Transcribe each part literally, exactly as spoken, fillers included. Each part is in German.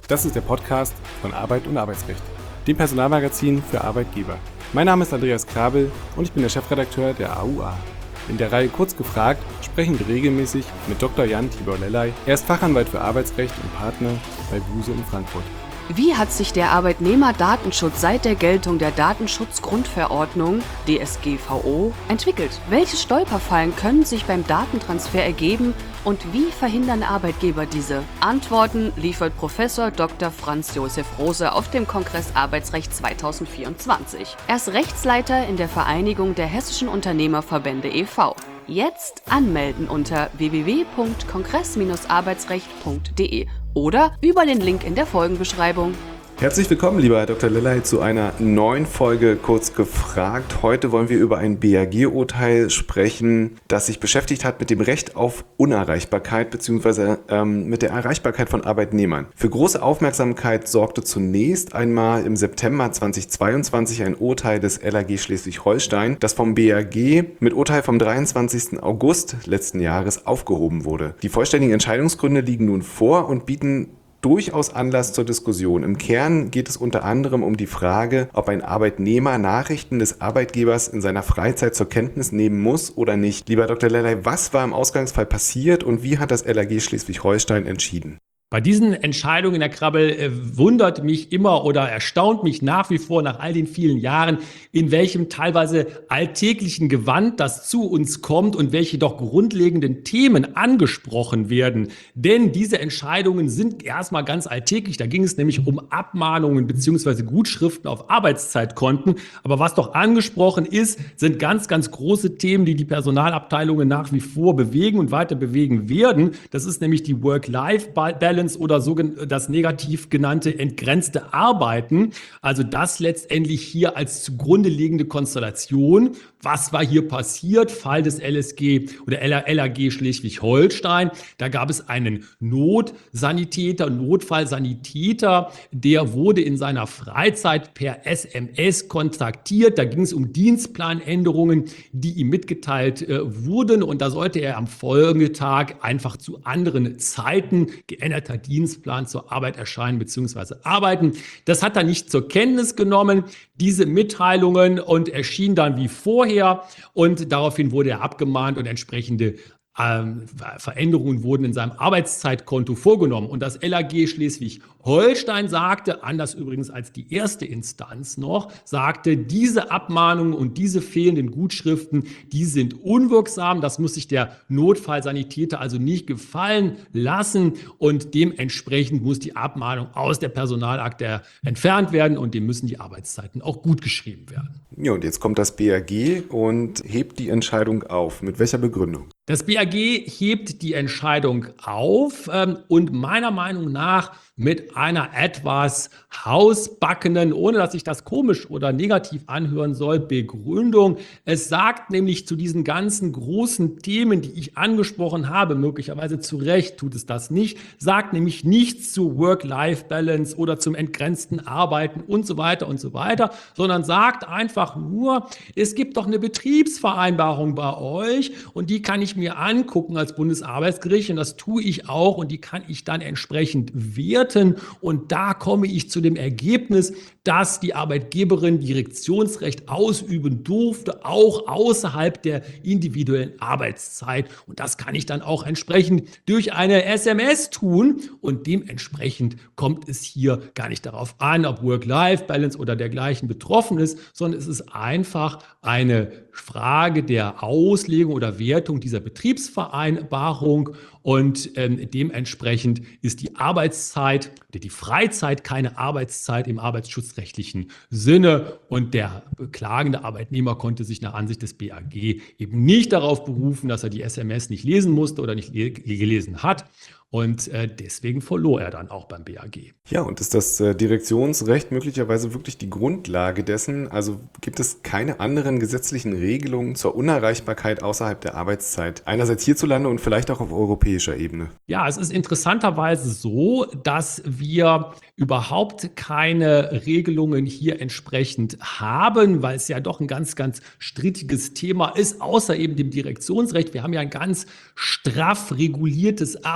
Das ist der Podcast von Arbeit und Arbeitsrecht, dem Personalmagazin für Arbeitgeber. Mein Name ist Andreas Krabel und ich bin der Chefredakteur der A U A. In der Reihe Kurz gefragt sprechen wir regelmäßig mit Doktor Jan Tibor Lellay. Er ist Fachanwalt für Arbeitsrecht und Partner bei Buse in Frankfurt. Wie hat sich der Arbeitnehmerdatenschutz seit der Geltung der Datenschutzgrundverordnung D S G V O entwickelt? Welche Stolperfallen können sich beim Datentransfer ergeben und wie verhindern Arbeitgeber diese? Antworten liefert Professor Doktor Franz Josef Rose auf dem Kongress Arbeitsrecht zweitausendvierundzwanzig. Er ist Rechtsleiter in der Vereinigung der Hessischen Unternehmerverbände e V Jetzt anmelden unter w w w punkt kongress Bindestrich arbeitsrecht punkt d e oder über den Link in der Folgenbeschreibung. Herzlich willkommen, lieber Herr Doktor Lellay, zu einer neuen Folge Kurz gefragt. Heute wollen wir über ein B A G-Urteil sprechen, das sich beschäftigt hat mit dem Recht auf Unerreichbarkeit bzw. Ähm, mit der Erreichbarkeit von Arbeitnehmern. Für große Aufmerksamkeit sorgte zunächst einmal im September zweitausendzweiundzwanzig ein Urteil des L A G Schleswig-Holstein, das vom B A G mit Urteil vom dreiundzwanzigsten August letzten Jahres aufgehoben wurde. Die vollständigen Entscheidungsgründe liegen nun vor und bieten durchaus Anlass zur Diskussion. Im Kern geht es unter anderem um die Frage, ob ein Arbeitnehmer Nachrichten des Arbeitgebers in seiner Freizeit zur Kenntnis nehmen muss oder nicht. Lieber Doktor Lellay, was war im Ausgangsfall passiert und wie hat das L A G Schleswig-Holstein entschieden? Bei diesen Entscheidungen, Herr Krabbel, äh, wundert mich immer oder erstaunt mich nach wie vor nach all den vielen Jahren, in welchem teilweise alltäglichen Gewand das zu uns kommt und welche doch grundlegenden Themen angesprochen werden. Denn diese Entscheidungen sind erstmal ganz alltäglich. Da ging es nämlich um Abmahnungen bzw. Gutschriften auf Arbeitszeitkonten. Aber was doch angesprochen ist, sind ganz, ganz große Themen, die die Personalabteilungen nach wie vor bewegen und weiter bewegen werden. Das ist nämlich die Work-Life-Balance oder so das negativ genannte entgrenzte Arbeiten. Also das letztendlich hier als zugrunde liegende Konstellation. Was war hier passiert? Fall des L S G oder L A G Schleswig-Holstein. Da gab es einen Notsanitäter, Notfallsanitäter, der wurde in seiner Freizeit per S M S kontaktiert. Da ging es um Dienstplanänderungen, die ihm mitgeteilt äh, wurden. Und da sollte er am Folgetag einfach zu anderen Zeiten geänderter Dienstplan zur Arbeit erscheinen bzw. arbeiten. Das hat er nicht zur Kenntnis genommen, diese Mitteilungen, und erschien dann wie vorher. Und daraufhin wurde er abgemahnt und entsprechende ähm, Veränderungen wurden in seinem Arbeitszeitkonto vorgenommen. Und das L A G Schleswig-Holstein sagte, anders übrigens als die erste Instanz noch, sagte, diese Abmahnungen und diese fehlenden Gutschriften, die sind unwirksam. Das muss sich der Notfallsanitäter also nicht gefallen lassen. Und dementsprechend muss die Abmahnung aus der Personalakte entfernt werden und dem müssen die Arbeitszeiten auch gut geschrieben werden. Ja, und jetzt kommt das B A G und hebt die Entscheidung auf. Mit welcher Begründung? Das B A G hebt die Entscheidung auf ähm, und meiner Meinung nach mit einer etwas hausbackenen, ohne dass sich das komisch oder negativ anhören soll, Begründung. Es sagt nämlich zu diesen ganzen großen Themen, die ich angesprochen habe, möglicherweise zu Recht tut es das nicht, sagt nämlich nichts zu Work-Life-Balance oder zum entgrenzten Arbeiten und so weiter und so weiter, sondern sagt einfach nur, es gibt doch eine Betriebsvereinbarung bei euch und die kann ich mir angucken als Bundesarbeitsgericht und das tue ich auch und die kann ich dann entsprechend werten. Und da komme ich zu dem Ergebnis, dass die Arbeitgeberin Direktionsrecht ausüben durfte, auch außerhalb der individuellen Arbeitszeit. Und das kann ich dann auch entsprechend durch eine S M S tun. Und dementsprechend kommt es hier gar nicht darauf an, ob Work-Life-Balance oder dergleichen betroffen ist, sondern es ist einfach eine Frage der Auslegung oder Wertung dieser Betriebsvereinbarung. Und ähm, dementsprechend ist die Arbeitszeit oder die Freizeit keine Arbeitszeit im arbeitsschutzrechtlichen Sinne. Und der beklagende Arbeitnehmer konnte sich nach Ansicht des B A G eben nicht darauf berufen, dass er die S M S nicht lesen musste oder nicht le- gelesen hat. Und äh, deswegen verlor er dann auch beim B A G. Ja, und ist das äh, Direktionsrecht möglicherweise wirklich die Grundlage dessen? Also gibt es keine anderen gesetzlichen Regelungen zur Unerreichbarkeit außerhalb der Arbeitszeit? Einerseits hierzulande und vielleicht auch auf europäischer Ebene. Ja, es ist interessanterweise so, dass wir überhaupt keine Regelungen hier entsprechend haben, weil es ja doch ein ganz, ganz strittiges Thema ist, außer eben dem Direktionsrecht. Wir haben ja ein ganz straff reguliertes Arbeitszeitrecht.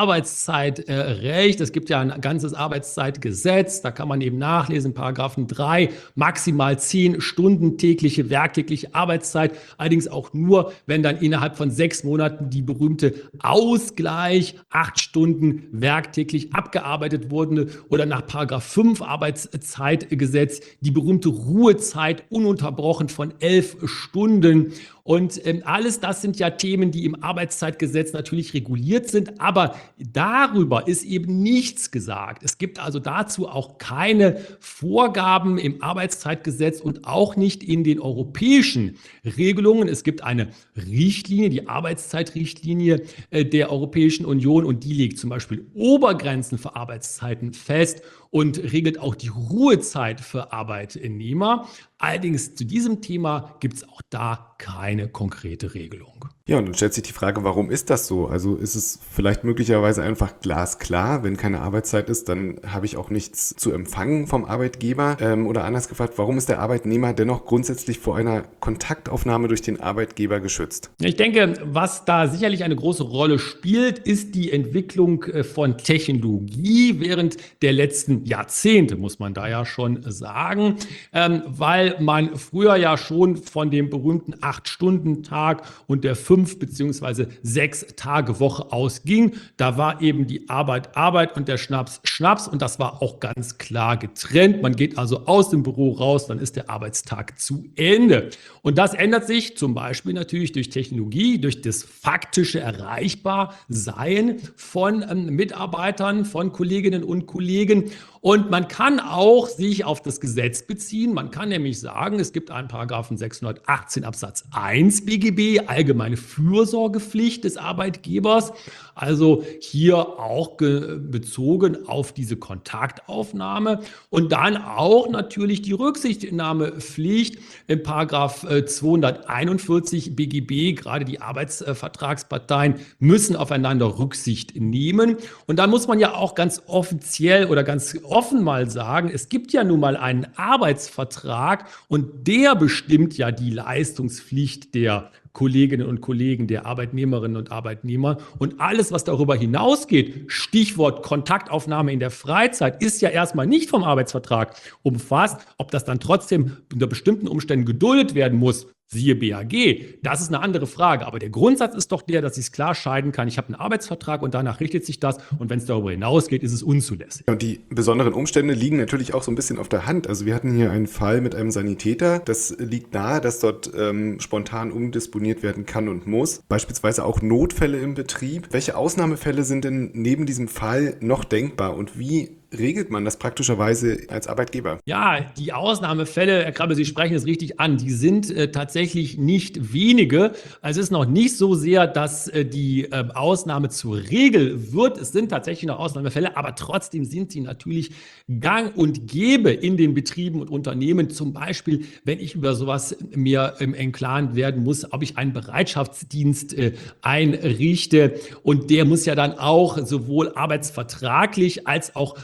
Arbeitszeitrecht. Es gibt ja ein ganzes Arbeitszeitgesetz, da kann man eben nachlesen, Paragraphen drei, maximal zehn Stunden tägliche, werktägliche Arbeitszeit, allerdings auch nur, wenn dann innerhalb von sechs Monaten die berühmte Ausgleich, acht Stunden werktäglich abgearbeitet wurde oder nach Paragraph fünf Arbeitszeitgesetz die berühmte Ruhezeit ununterbrochen von elf Stunden. Und ähm, alles das sind ja Themen, die im Arbeitszeitgesetz natürlich reguliert sind, aber darüber ist eben nichts gesagt. Es gibt also dazu auch keine Vorgaben im Arbeitszeitgesetz und auch nicht in den europäischen Regelungen. Es gibt eine Richtlinie, die Arbeitszeitrichtlinie äh, der Europäischen Union, und die legt zum Beispiel Obergrenzen für Arbeitszeiten fest und regelt auch die Ruhezeit für Arbeitnehmer. Allerdings zu diesem Thema gibt es auch da keine konkrete Regelung. Ja, und dann stellt sich die Frage, warum ist das so? Also ist es vielleicht möglicherweise einfach glasklar, wenn keine Arbeitszeit ist, dann habe ich auch nichts zu empfangen vom Arbeitgeber? Ähm, oder anders gefragt, warum ist der Arbeitnehmer dennoch grundsätzlich vor einer Kontaktaufnahme durch den Arbeitgeber geschützt? Ich denke, was da sicherlich eine große Rolle spielt, ist die Entwicklung von Technologie während der letzten Jahrzehnte, muss man da ja schon sagen, ähm, weil man früher ja schon von dem berühmten acht-Stunden-Tag und der fünf beziehungsweise sechs Tage Woche ausging. Da war eben die Arbeit Arbeit und der Schnaps Schnaps, und das war auch ganz klar getrennt. Man geht also aus dem Büro raus, dann ist der Arbeitstag zu Ende. Und das ändert sich zum Beispiel natürlich durch Technologie, durch das faktische Erreichbarsein von ähm, Mitarbeitern, von Kolleginnen und Kollegen. Und man kann auch sich auf das Gesetz beziehen. Man kann nämlich sagen, es gibt einen Paragraphen sechshundertachtzehn Absatz eins B G B, allgemeine Fürsorgepflicht des Arbeitgebers. Also hier auch bezogen auf diese Kontaktaufnahme. Und dann auch natürlich die Rücksichtnahmepflicht im Paragraph zweihunderteinundvierzig B G B. Gerade die Arbeitsvertragsparteien müssen aufeinander Rücksicht nehmen. Und da muss man ja auch ganz offiziell oder ganz offen mal sagen, es gibt ja nun mal einen Arbeitsvertrag und der bestimmt ja die Leistungspflicht der Kolleginnen und Kollegen, der Arbeitnehmerinnen und Arbeitnehmer. Und alles, was darüber hinausgeht, Stichwort Kontaktaufnahme in der Freizeit, ist ja erstmal nicht vom Arbeitsvertrag umfasst. Ob das dann trotzdem unter bestimmten Umständen geduldet werden muss, siehe B A G, das ist eine andere Frage. Aber der Grundsatz ist doch der, dass ich es klar scheiden kann. Ich habe einen Arbeitsvertrag und danach richtet sich das. Und wenn es darüber hinausgeht, ist es unzulässig. Und die besonderen Umstände liegen natürlich auch so ein bisschen auf der Hand. Also wir hatten hier einen Fall mit einem Sanitäter. Das liegt nahe, dass dort ähm, spontan umdisponiert werden kann und muss. Beispielsweise auch Notfälle im Betrieb. Welche Ausnahmefälle sind denn neben diesem Fall noch denkbar und wie regelt man das praktischerweise als Arbeitgeber? Ja, die Ausnahmefälle, Herr Krabbe, Sie sprechen es richtig an, die sind äh, tatsächlich nicht wenige. Also es ist noch nicht so sehr, dass äh, die äh, Ausnahme zur Regel wird. Es sind tatsächlich noch Ausnahmefälle, aber trotzdem sind sie natürlich gang und gäbe in den Betrieben und Unternehmen. Zum Beispiel, wenn ich über sowas mir im ähm, Klaren werden muss, ob ich einen Bereitschaftsdienst äh, einrichte. Und der muss ja dann auch sowohl arbeitsvertraglich als auch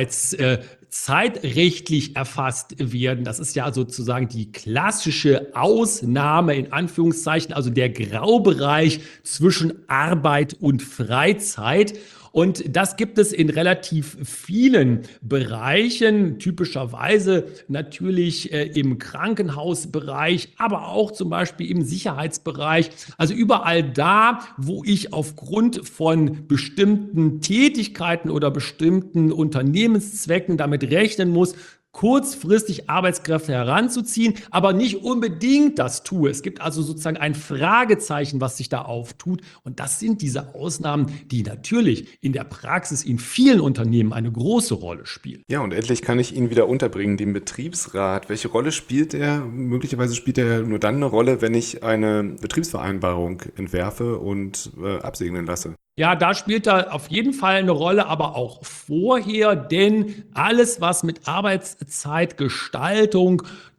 arbeitszeitrechtlich erfasst werden. Das ist ja sozusagen die klassische Ausnahme in Anführungszeichen, also der Graubereich zwischen Arbeit und Freizeit. Und das gibt es in relativ vielen Bereichen, typischerweise natürlich äh, im Krankenhausbereich, aber auch zum Beispiel im Sicherheitsbereich. Also überall da, wo ich aufgrund von bestimmten Tätigkeiten oder bestimmten Unternehmenszwecken damit rechnen muss, kurzfristig Arbeitskräfte heranzuziehen, aber nicht unbedingt das tue. Es gibt also sozusagen ein Fragezeichen, was sich da auftut. Und das sind diese Ausnahmen, die natürlich in der Praxis in vielen Unternehmen eine große Rolle spielen. Ja, und endlich kann ich ihn wieder unterbringen, den Betriebsrat. Welche Rolle spielt er? Möglicherweise spielt er nur dann eine Rolle, wenn ich eine Betriebsvereinbarung entwerfe und äh, absegnen lasse. Ja, da spielt er auf jeden Fall eine Rolle, aber auch vorher, denn alles, was mit Arbeitszeitgestaltung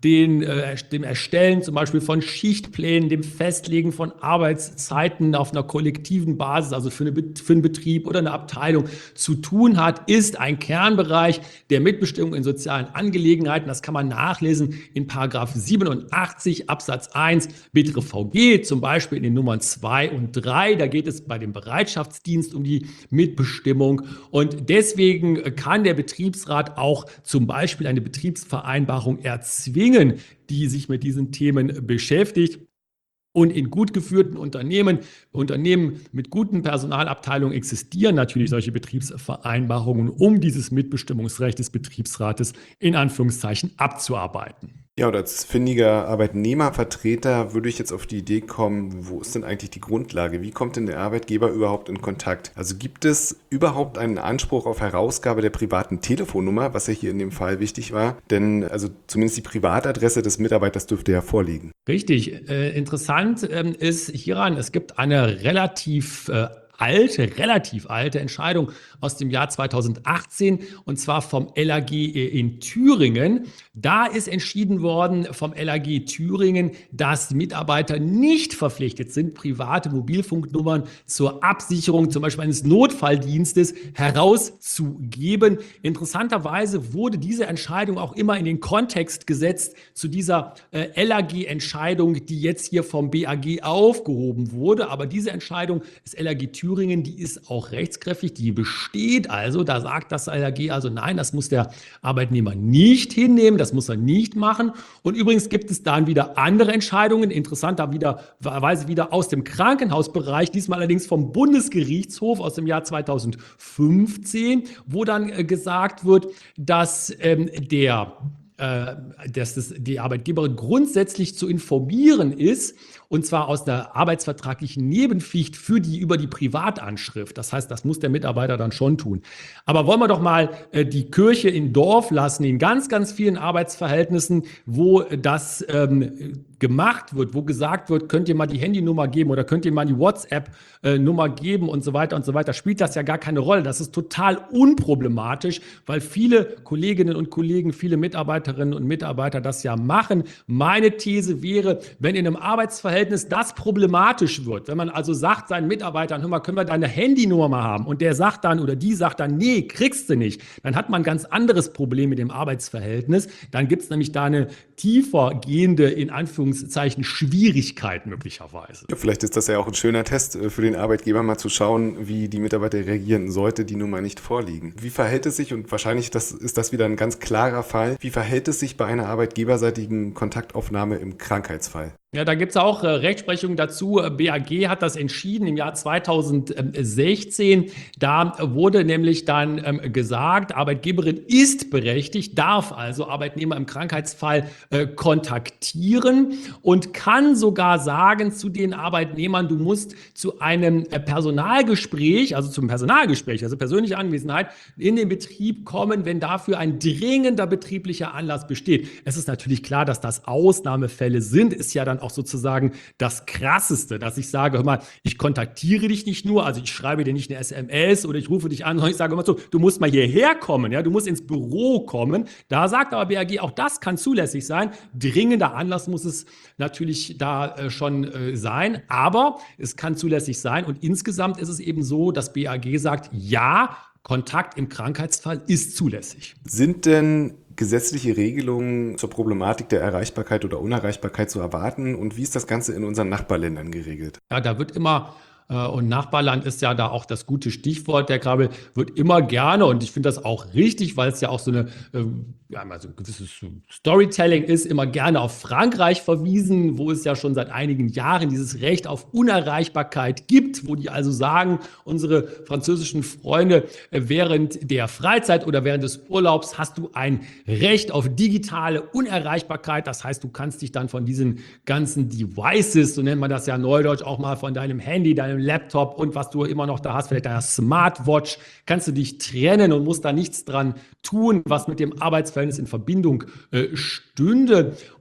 den, äh, dem Erstellen zum Beispiel von Schichtplänen, dem Festlegen von Arbeitszeiten auf einer kollektiven Basis, also für, eine, für einen Betrieb oder eine Abteilung zu tun hat, ist ein Kernbereich der Mitbestimmung in sozialen Angelegenheiten. Das kann man nachlesen in Paragraph siebenundachtzig Absatz eins B T R V G, zum Beispiel in den Nummern zwei und drei. Da geht es bei dem Bereitschaftsdienst um die Mitbestimmung. Und deswegen kann der Betriebsrat auch zum Beispiel eine Betriebsvereinbarung erzwingen, die sich mit diesen Themen beschäftigt. Und in gut geführten Unternehmen, Unternehmen mit guten Personalabteilungen existieren natürlich solche Betriebsvereinbarungen, um dieses Mitbestimmungsrecht des Betriebsrates in Anführungszeichen abzuarbeiten. Ja, und als findiger Arbeitnehmervertreter würde ich jetzt auf die Idee kommen, wo ist denn eigentlich die Grundlage? Wie kommt denn der Arbeitgeber überhaupt in Kontakt? Also gibt es überhaupt einen Anspruch auf Herausgabe der privaten Telefonnummer, was ja hier in dem Fall wichtig war? Denn also zumindest die Privatadresse des Mitarbeiters dürfte ja vorliegen. Richtig. Äh, interessant ähm, ist hieran, es gibt eine relativ äh, alte, relativ alte Entscheidung aus dem Jahr zweitausendachtzehn, und zwar vom L A G in Thüringen. Da ist entschieden worden vom L A G Thüringen, dass Mitarbeiter nicht verpflichtet sind, private Mobilfunknummern zur Absicherung zum Beispiel eines Notfalldienstes herauszugeben. Interessanterweise wurde diese Entscheidung auch immer in den Kontext gesetzt zu dieser äh, L A G-Entscheidung, die jetzt hier vom B A G aufgehoben wurde. Aber diese Entscheidung des L A G Thüringen, die ist auch rechtskräftig, die besteht also. Da sagt das L A G also, nein, das muss der Arbeitnehmer nicht hinnehmen, das muss er nicht machen. Und übrigens gibt es dann wieder andere Entscheidungen, interessanterweise wieder aus dem Krankenhausbereich, diesmal allerdings vom Bundesgerichtshof aus dem Jahr zweitausendfünfzehn, wo dann äh, gesagt wird, dass ähm, der äh, dass das, die Arbeitgeberin grundsätzlich zu informieren ist, und zwar aus der arbeitsvertraglichen Nebenpflicht für die über die Privatanschrift. Das heißt, das muss der Mitarbeiter dann schon tun. Aber wollen wir doch mal äh, die Kirche im Dorf lassen, in ganz, ganz vielen Arbeitsverhältnissen, wo das ähm, gemacht wird, wo gesagt wird, könnt ihr mal die Handynummer geben oder könnt ihr mal die WhatsApp-Nummer geben und so weiter und so weiter, spielt das ja gar keine Rolle. Das ist total unproblematisch, weil viele Kolleginnen und Kollegen, viele Mitarbeiterinnen und Mitarbeiter das ja machen. Meine These wäre, wenn in einem Arbeitsverhältnis das problematisch wird, wenn man also sagt seinen Mitarbeitern, hör mal, können wir deine Handynummer mal haben, und der sagt dann oder die sagt dann, nee, kriegst du nicht, dann hat man ein ganz anderes Problem mit dem Arbeitsverhältnis. Dann gibt es nämlich da eine tiefer gehende, in Anführungszeichen, Schwierigkeit möglicherweise. Ja, vielleicht ist das ja auch ein schöner Test für den Arbeitgeber, mal zu schauen, wie die Mitarbeiter reagieren, sollte die Nummer nicht vorliegen. Wie verhält es sich, und wahrscheinlich das, ist das wieder ein ganz klarer Fall, wie verhält es sich bei einer arbeitgeberseitigen Kontaktaufnahme im Krankheitsfall? Ja, da gibt es auch äh, Rechtsprechung dazu. B A G hat das entschieden im Jahr zweitausendsechzehn. Da wurde nämlich dann ähm, gesagt, Arbeitgeberin ist berechtigt, darf also Arbeitnehmer im Krankheitsfall äh, kontaktieren und kann sogar sagen zu den Arbeitnehmern, du musst zu einem äh, Personalgespräch, also zum Personalgespräch, also persönliche Anwesenheit, in den Betrieb kommen, wenn dafür ein dringender betrieblicher Anlass besteht. Es ist natürlich klar, dass das Ausnahmefälle sind, ist ja dann auch sozusagen das Krasseste, dass ich sage, hör mal, ich kontaktiere dich nicht nur, also ich schreibe dir nicht eine S M S oder ich rufe dich an, sondern ich sage immer so, du musst mal hierher kommen, ja, du musst ins Büro kommen. Da sagt aber B A G, auch das kann zulässig sein. Dringender Anlass muss es natürlich da äh, schon äh, sein, aber es kann zulässig sein, und insgesamt ist es eben so, dass B A G sagt, ja, Kontakt im Krankheitsfall ist zulässig. Sind denn gesetzliche Regelungen zur Problematik der Erreichbarkeit oder Unerreichbarkeit zu erwarten, und wie ist das Ganze in unseren Nachbarländern geregelt? Ja, da wird immer, äh, und Nachbarland ist ja da auch das gute Stichwort, der Krabbel, wird immer gerne, und ich finde das auch richtig, weil es ja auch so eine, äh, ja, also ein gewisses Storytelling ist, immer gerne auf Frankreich verwiesen, wo es ja schon seit einigen Jahren dieses Recht auf Unerreichbarkeit gibt, wo die also sagen, unsere französischen Freunde, äh, während der Freizeit oder während des Urlaubs hast du ein Recht auf digitale Unerreichbarkeit. Das heißt, du kannst dich dann von diesen ganzen Devices, so nennt man das ja neudeutsch, auch mal von deinem Handy, deinem Laptop und was du immer noch da hast, vielleicht deiner Smartwatch, kannst du dich trennen und musst da nichts dran tun, was mit dem Arbeitsverhältnis in Verbindung äh, stünde.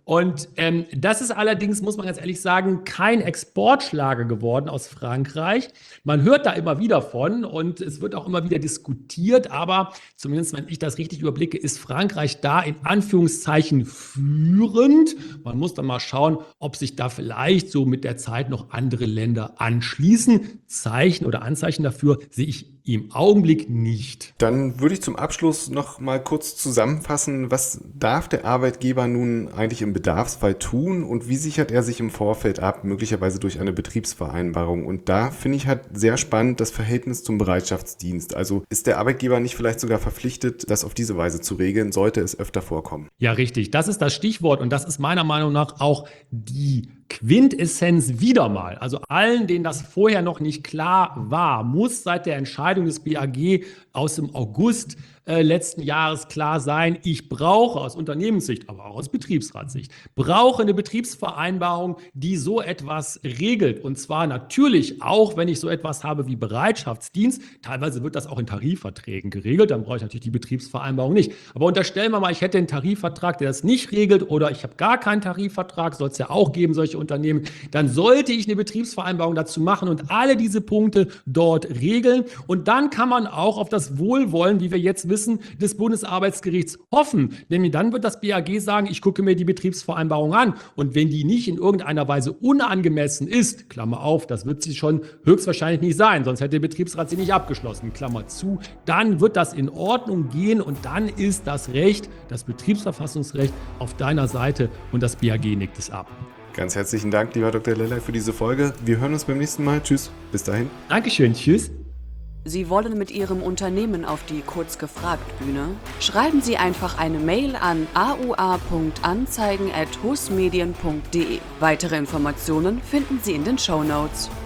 Und ähm, das ist allerdings, muss man ganz ehrlich sagen, kein Exportschlager geworden aus Frankreich. Man hört da immer wieder von und es wird auch immer wieder diskutiert, aber zumindest, wenn ich das richtig überblicke, ist Frankreich da in Anführungszeichen führend. Man muss dann mal schauen, ob sich da vielleicht so mit der Zeit noch andere Länder anschließen. Zeichen oder Anzeichen dafür sehe ich im Augenblick nicht. Dann würde ich zum Abschluss noch mal kurz zusammenfassen, was darf der Arbeitgeber nun eigentlich im Bedarfsfall tun und wie sichert er sich im Vorfeld ab, möglicherweise durch eine Betriebsvereinbarung. Und da finde ich halt sehr spannend das Verhältnis zum Bereitschaftsdienst. Also ist der Arbeitgeber nicht vielleicht sogar verpflichtet, das auf diese Weise zu regeln, sollte es öfter vorkommen? Ja, richtig. Das ist das Stichwort und das ist meiner Meinung nach auch die Quintessenz wieder mal. Also allen, denen das vorher noch nicht klar war, muss seit der Entscheidung des B A G aus dem August äh, letzten Jahres klar sein, ich brauche aus Unternehmenssicht, aber auch aus Betriebsratssicht, brauche eine Betriebsvereinbarung, die so etwas regelt. Und zwar natürlich auch, wenn ich so etwas habe wie Bereitschaftsdienst. Teilweise wird das auch in Tarifverträgen geregelt, dann brauche ich natürlich die Betriebsvereinbarung nicht. Aber unterstellen wir mal, ich hätte einen Tarifvertrag, der das nicht regelt oder ich habe gar keinen Tarifvertrag, soll es ja auch geben, solche Unternehmen, dann sollte ich eine Betriebsvereinbarung dazu machen und alle diese Punkte dort regeln. Und dann kann man auch auf das Wohlwollen, wie wir jetzt wissen, des Bundesarbeitsgerichts hoffen. Nämlich dann wird das B A G sagen, ich gucke mir die Betriebsvereinbarung an. Und wenn die nicht in irgendeiner Weise unangemessen ist, Klammer auf, das wird sie schon höchstwahrscheinlich nicht sein, sonst hätte der Betriebsrat sie nicht abgeschlossen, Klammer zu, dann wird das in Ordnung gehen und dann ist das Recht, das Betriebsverfassungsrecht auf deiner Seite und das B A G nickt es ab. Ganz herzlichen Dank, lieber Doktor Lellay, für diese Folge. Wir hören uns beim nächsten Mal. Tschüss. Bis dahin. Dankeschön. Tschüss. Sie wollen mit Ihrem Unternehmen auf die Kurz gefragt Bühne? Schreiben Sie einfach eine Mail an a u a punkt anzeigen at husmedien punkt de. Weitere Informationen finden Sie in den Shownotes.